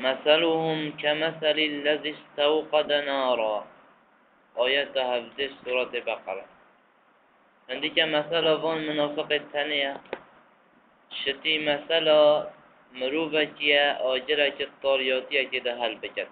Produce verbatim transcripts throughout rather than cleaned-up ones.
مثلهم كمثل الذي استوقد نارا. آیت هفده سورة بقرة. عندك مثل وان منافق الثانية شتي مثل مروبكية آجرة الطارياتية كده هل بكت.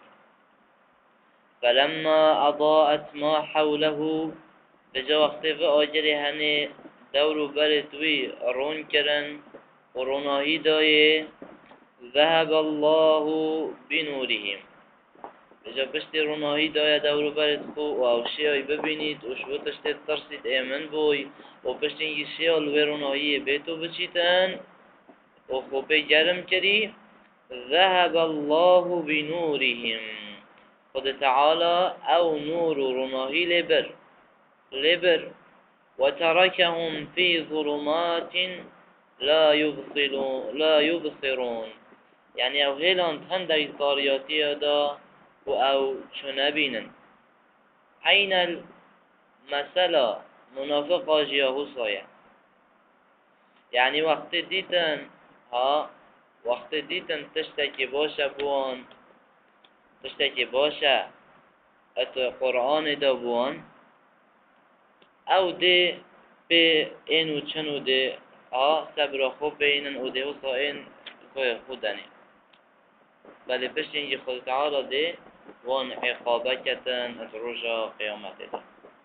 فلما أضاءت ما حوله بجا وقت في آجره هني دور بردوي رون كرن وروناهي دايه ذهب الله بنورهم. بجا بشتي روناهي دايه دور برد خو و او شیعی ببینید و شو تشتید ترسید ایمن بوی و بشتي اینگی شیع الوی روناهی بیتو بچیتن و خوبه گرم کری ذهب الله بنورهم. خود تعالى او نور روناهي لبر لبر وتركهم في ظلمات لا يبصرون لا يبصرون. يعني او هيلان هندي طارياتي دا و او شنبينا. حين المسألة منافق جياه صايا. يعني وقت ديتن ها وقت ديتن تشتكي باشا بوان تشتكي باشا ات قرآن دا بوان او ده به این و چن و ده آ صبر خوب بینن و ده و صائن خودنی بله پشت اینجی خود تعالی ده وان عقابه کتن از رجا قیامت ده.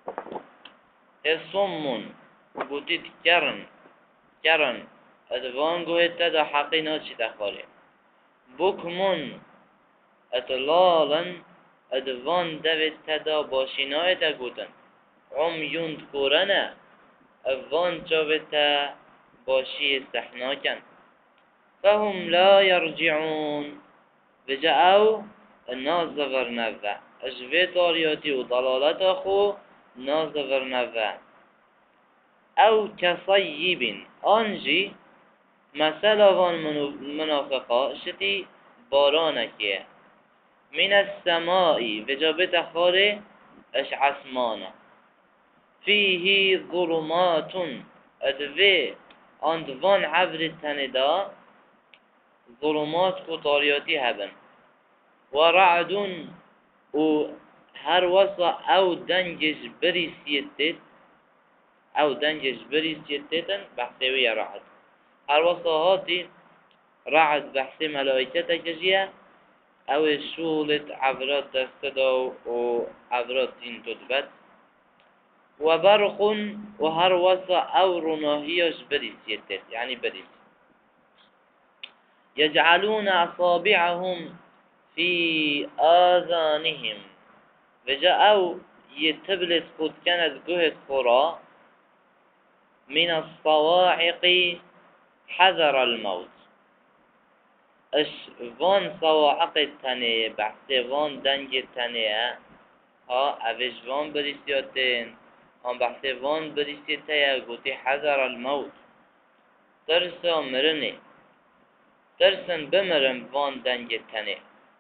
الصمون بودید کرن کرن ادوان گوهد تا حقینا چی تخواره بکمون اتلالا ادوان دوید تا باشینای تا گوتن عمیون کورنه اوان جاوتا باشی استحناکن فهم لا يرجعون بجاءوا الناس ظفر نفذا اجوه طارياتي و ضلالت اخو ناس ظفر نفذا او كصيب آنجي مثلا وان منافقا شتي بارانكيه من السماء بجابت خاره اش عسمانا فيه ظلمات ادوه اندوان عبر التندا ظلمات كطارياتي هبن ورعد و هر وصا او دنجش بريسيتت او دنجش بريسيتتن بحثوية رعد هر وصا هاتي رعد بحث ملائكة كجيه او شولت عبرات دستدا و عبرات دين تدبت وبرق وهر وصا او رناهيش بريسيتت يعني بريس يجعلون أصابعهم في آذانهم وجاءوا يتبلت قد كانت جهد قرى من الصواعق حذر الموت اش وان صواعق التانية بحث وان دنج التانية ها اوش وان بريسياتين هم بحث وان بريسيتين قوتي حذر الموت ترسا مرني ترسن بمرن وان دنج التانية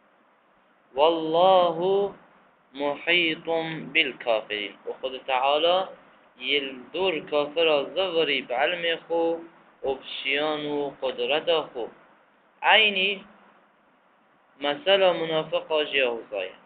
والله محيط بالكافرين وخد تعالى يلدور كافر الزغري بعلم خو وبشيان وقدرت خو عيني مثلا منافق جيهو صايا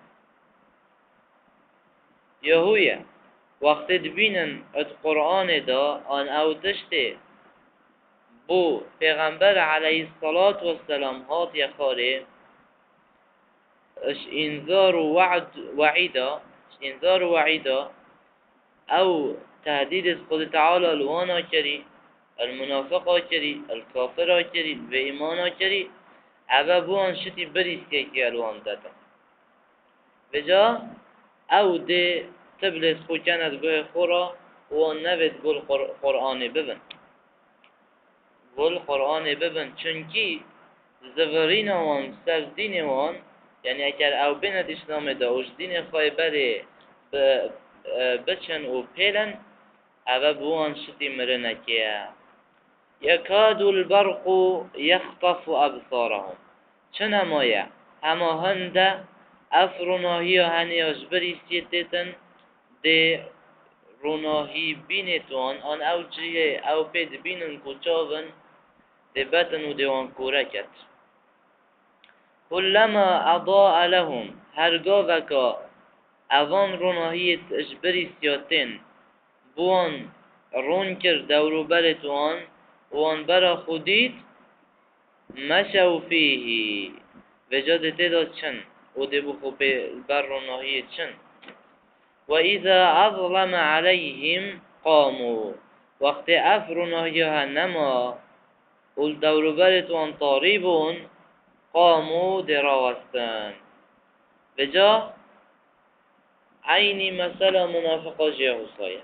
يهويا وقت دبينن القرآن دا ان او تشتي بو پیغمبر عليه الصلاة والسلام هات يخاري اش انذار وعد وعيدا اش انذار وعيدا او تهديد خود تعالى الوانا كري المنافقا كري الكافرا كري بإيمانا كري اوه بوان شتي بريس كي الوان داتا بجا او دي تبلت خو كانت بوه خورا وان نوید گل قرآن ببن گل قرآن ببن چونكي زورين وان سر دين وان يعني اگر او بينت اسلام دا وش دين خواهي بره بچن و پیلن اوه بوان شتي مرنكيه يكاد البرق يخطف أبصارهم چنمايا اما هنده افروناهي هني اجبري سيتتن دي روناهي بينتوان ان او جيه او بيد بينن كوچاون دي بطن و ديوان كوركت كلما أضاء لهم هرگاه وکا اوان روناهی اجبری سیاتن بوان رون کرد دورو برتوان وان برا خودید مشو فیه وجاد تداد چن و دبو خوب بر روناهی چن و اذا اظلم عليهم قاموا وقت اف روناهی ها نما و دورو برتوان طاریبون قاموا دراوستن وجا عینی مثلا منافقا جه حسایت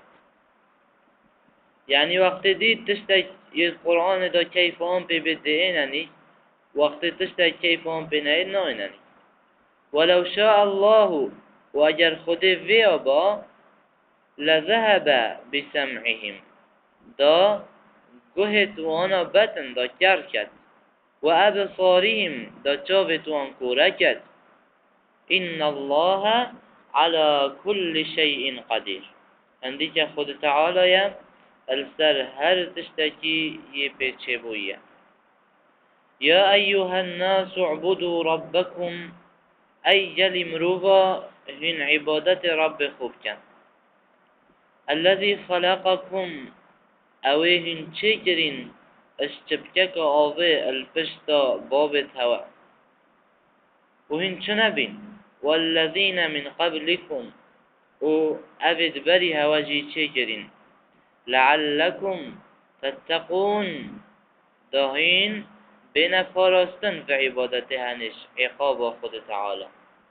یعنی وقت دید تشتا قرآن دا کیف هم پی بده ایننی وقت تشتا کیف هم پی نهید نه ایننی ولو شاء الله و اگر خود ویا با لذهب بسمعهم دا گوهت وانا بطن دا کر کد و ابصارهم دا چاوت وان کورا کد ان الله على كل شيء قدير عندك خود تعالى السر هر تشتكي يبيتشي بويا يا أيها الناس اعبدوا ربكم أي جل مروفا هن عبادة رب خوبكا الذي خلقكم أوهن شكرين اشتبكك آوه الفشتا بابت هوا وهن چنبين والذين من قبلكم او أبد بري هواجي شكرين لعلكم تتقون داهين بين فارستن في عبادتهنش عقاب خود تعالى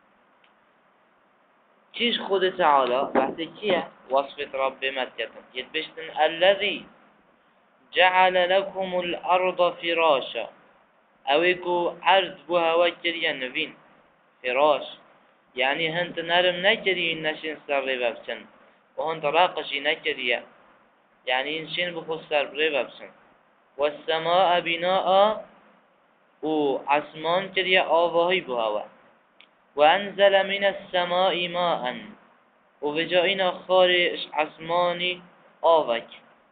چیش خود تعالى بحث كيه وصفة رب مكتن يتبشتن الذي جعل لكم الأرض فراشا اويكو عرض بها وكريا نبين فراش يعني هنت نرم نكري نشين سر ببسن وهنت راقشي نكري يعني نشين بخص سر ببسن والسماء بناء وعسمان كري آواهي بهوا وأنزل من السماء ماء وفجائنا خارج عسماني آوك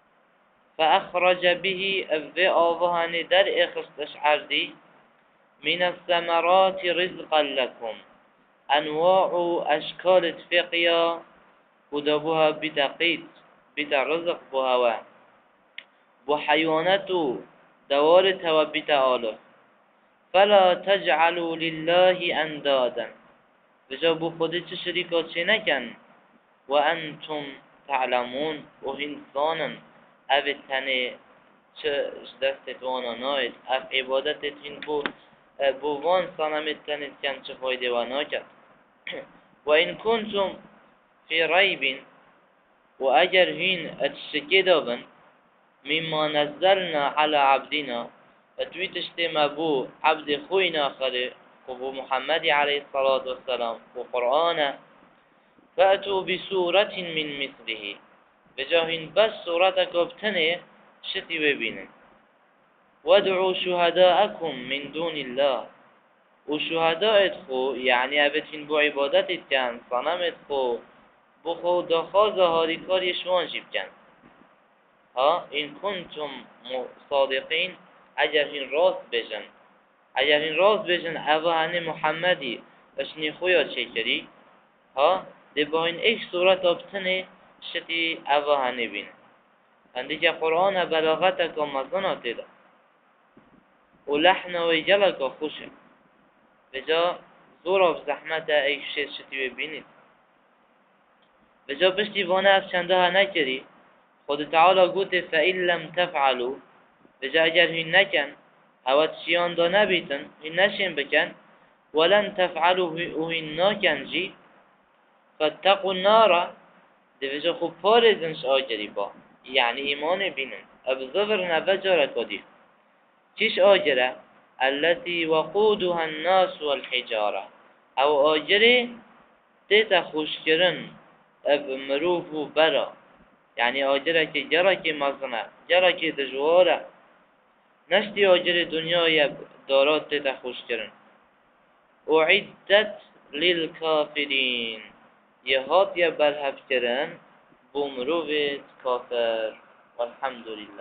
فأخرج به أفي آوهاني در اخستش عردي من الثمرات رزقا لكم انواع اشكال فقيا ودبوها بتقيت بترزق بهوا بحيوانات دوارتها وبتآله فلا تجعلوا لله اندادا بجابو خودت شريكات شنكن وانتم تعلمون وهنسانا ابتني دستت وانا نايد اف عبادتت هن بو بوان صنمت تنت كان چه فایده و ناکد و این کنتم فی ریب و اگر هین اتشکی دابن مما نزلنا على عبدنا اتوی تشتی مبو عبد خوینا خلی و محمد علیه الصلاة والسلام و قرآن فأتوا بسورة من مثله بجاهین بس صورتك وابتنه شتی ببینن وادعوا شهداءكم من دون الله وشهداء خو يعني ابتين بو عبادت كان صنمت خو بو خو دخوا ظهاري كار يشوان جيب كان ها إن كنتم صادقين اگر هن راست بجن اگر هن راست بجن اوه هنه محمدي اشني خويا چكري ها ده باين ايش صورت ابتنه شتي اوه هنه بين عندك قرآن بلاغتك ومزنات ده ولحن ويجلك خوشه بجا زورا بزحمت ای شت شتی ببینید بجا بشتی وانه از چنده ها نکری خود تعالی گوته فَإِن لَمْ تَفْعَلُوا بجا اگر هین نکن هوت شیان دا نبیتن هین نشین بکن ولن تفعلوا و هین ناکن جی فاتقوا النار ده بجا خوب پارزنش آجری با یعنی ایمان بینن ابزور نبجارت بادی چیش آجره التي وقودها الناس والحجارة او آجره تیتا خوشکرن اب مروف و برا یعنی آجره که جرا که مزنه جرا که دجواره نشتی آجر دنیای دارات تیتا خوشکرن اعدت للكافرين يهات يا برهب كرن بمروفت كافر والحمد لله.